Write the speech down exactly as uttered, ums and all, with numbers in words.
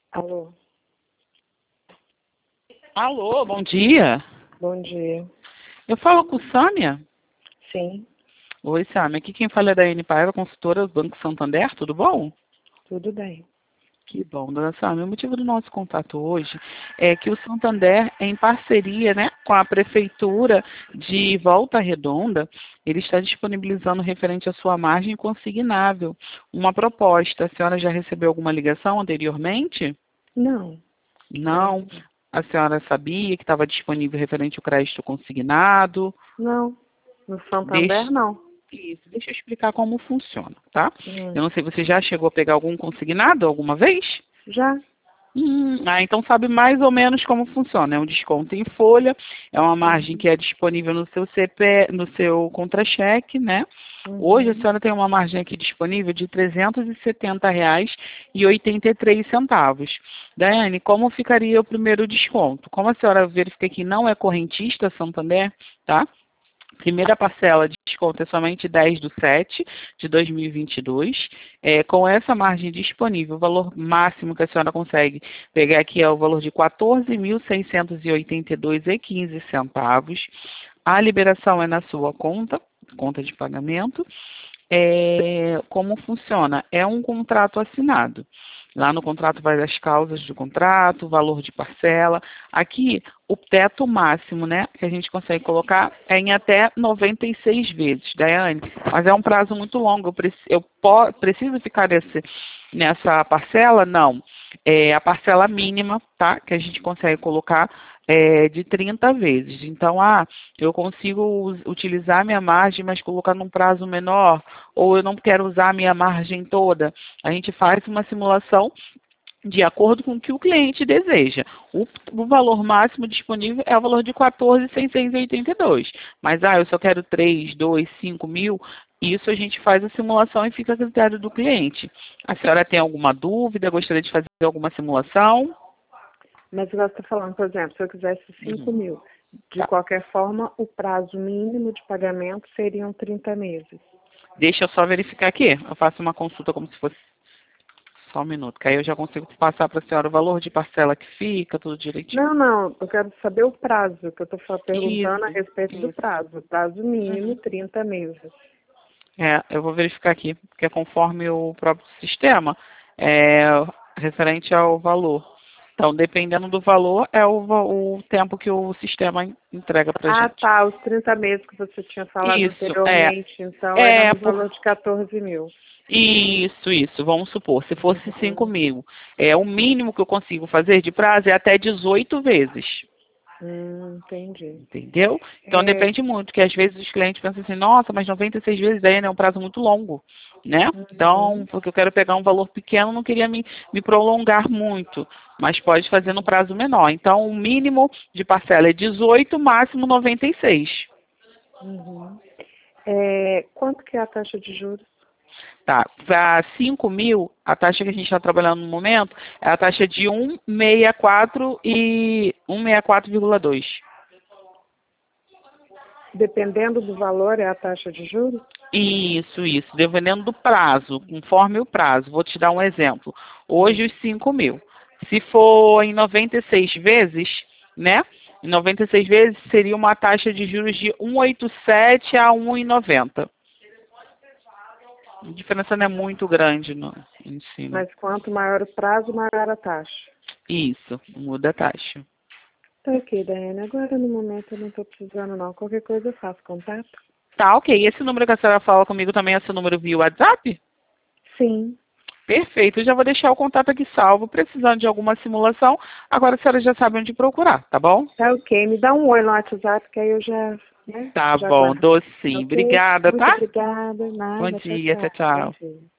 Alô, Alô, bom dia. bom dia. Eu falo com Sâmia. Sim, Oi, Sâmia. Aqui quem fala é da Anne Paiva, consultora do Banco Santander. Tudo bom? tudo bem. Que bom, dona Sâmia. O motivo do nosso contato hoje é que o Santander, em parceria, né, com a Prefeitura de Volta Redonda, ele está disponibilizando referente à sua margem consignável uma proposta. A senhora já recebeu alguma ligação anteriormente? Não, Não. ainda A senhora sabia que estava disponível referente ao crédito consignado? não. No Santander, Deixe, não. isso, deixa eu explicar como funciona, tá? Hum, Eu não sei, você já chegou a pegar algum consignado alguma vez? já? Hum, ah, então sabe mais ou menos como funciona. É um desconto em folha, é uma margem Uhum, que é disponível no seu C P, no seu contra-cheque, né? Hoje a uhum. senhora tem uma margem aqui disponível de trezentos e setenta reais e oitenta e três centavos. Daiane, como ficaria o primeiro desconto? Como a senhora verifica que não é correntista Santander, tá? Primeira parcela de desconto é somente dez do sete de dois mil e vinte e dois. É, com essa margem disponível, o valor máximo que a senhora consegue pegar aqui é o valor de quatorze mil seiscentos e oitenta e dois reais e quinze centavos. A liberação é na sua conta, conta de pagamento. É, como funciona? É um contrato assinado. Lá no contrato vai as causas do contrato, valor de parcela. Aqui, o teto máximo, né, que a gente consegue colocar é em até noventa e seis vezes, Daiane. Mas é um prazo muito longo. Eu, preci eu po preciso ficar nesse, nessa parcela? Não. É a parcela mínima, tá, que a gente consegue colocar é, de trinta vezes. Então, ah, eu consigo utilizar minha margem, mas colocar num prazo menor, ou eu não quero usar a minha margem toda. A gente faz uma simulação de acordo com o que o cliente deseja. O, o valor máximo disponível é o valor de quatorze mil seiscentos e oitenta e dois. Mas, ah, eu só quero três, dois, cinco mil. Isso a gente faz a simulação e fica a critério do cliente. A senhora tem alguma dúvida? Gostaria de fazer alguma simulação? Mas você está falando, por exemplo, se eu quisesse cinco Uhum. mil, de Tá. qualquer forma, o prazo mínimo de pagamento seriam trinta meses. Deixa eu só verificar aqui. Eu faço uma consulta como se fosse só um minuto, que aí eu já consigo passar para a senhora o valor de parcela que fica, tudo direitinho. Não, não, eu quero saber o prazo, que eu estou perguntando a Isso, respeito do isso. prazo. Prazo mínimo, Uhum. trinta meses. É, eu vou verificar aqui, porque é conforme o próprio sistema, é referente ao valor. Então, dependendo do valor, é o, va- o tempo que o sistema en- entrega para Ah, gente. tá, os trinta meses que você tinha falado Isso, é. anteriormente, então era É, no por, valor de quatorze mil. isso, isso. Vamos supor, se fosse cinco Uhum. mil, é, o mínimo que eu consigo fazer de prazo é até dezoito vezes. Hum, entendi. Entendeu? Então É, depende muito, que às vezes os clientes pensam assim, nossa, mas noventa e seis vezes aí é um prazo muito longo, né? Então, uhum, porque eu quero pegar um valor pequeno, não queria me, me prolongar muito, mas pode fazer no prazo menor. Então, o mínimo de parcela é dezoito, máximo noventa e seis. uhum. É, quanto que é a taxa de juros? Tá? Para cinco mil, a taxa que a gente está trabalhando no momento é a taxa de um vírgula sessenta e quatro e um vírgula sessenta e quatro vírgula dois. Dependendo do valor, é a taxa de juros? Isso, isso, dependendo do prazo, conforme o prazo. Vou te dar um exemplo. Hum, Hoje, os cinco mil. Se for em noventa e seis vezes, né? Em noventa e seis vezes seria uma taxa de juros de um vírgula oitenta e sete a um vírgula noventa. A diferença não é muito grande no, em si, né? mas quanto maior o prazo, maior a taxa. Isso, muda a taxa. Tá ok, Daiane. Agora, no momento, eu não estou precisando, não. Qualquer coisa eu faço contato? Tá, ok. Esse número que a senhora fala comigo também é seu número via WhatsApp? Sim. Perfeito, eu já vou deixar o contato aqui salvo. Precisando de alguma simulação, agora a senhora já sabe onde procurar, tá bom? Tá ok. Me dá um oi no WhatsApp, que aí eu já, né, Tá já bom, guardo. dou Tá sim. ok? Obrigada, Muito tá? obrigada. Bom Nada. Tchau, dia, tchau, tchau. Bom tchau. dia.